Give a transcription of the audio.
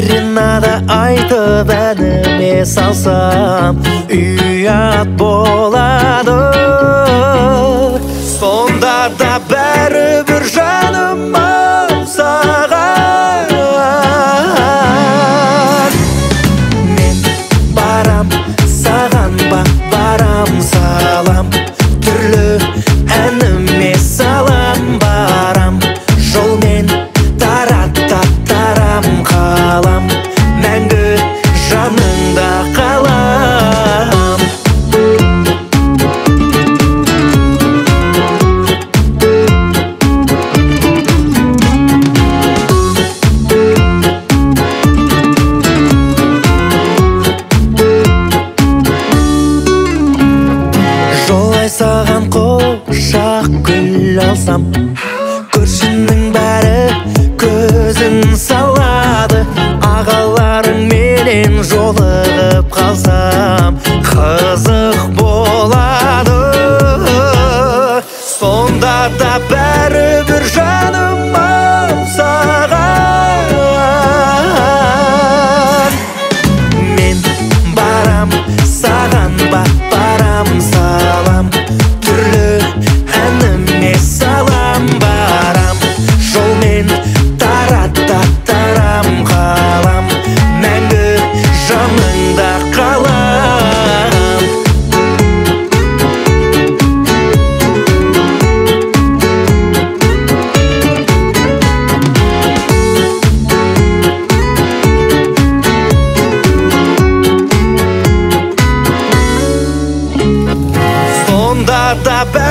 Серенада айтып әніме салсам, ұят болады. Сонда да бәрібір жаным саған. Мен барам саған барам салам, түрлі әніме салам барам. Жолмен тарам қалам, мәңгі жаныңда қалам. Жолай саған құшақ гүл алсам, көршінің бәрі көзін салады. Ағаларың менен жолығып қалсам, қызық болады. Сонда да бәрібір жаным саған. Мен барам саған барам салам, түрлі әніме салам барам. Жолмен тарам қалам, мәңгі жаныңда қалам. Сонда да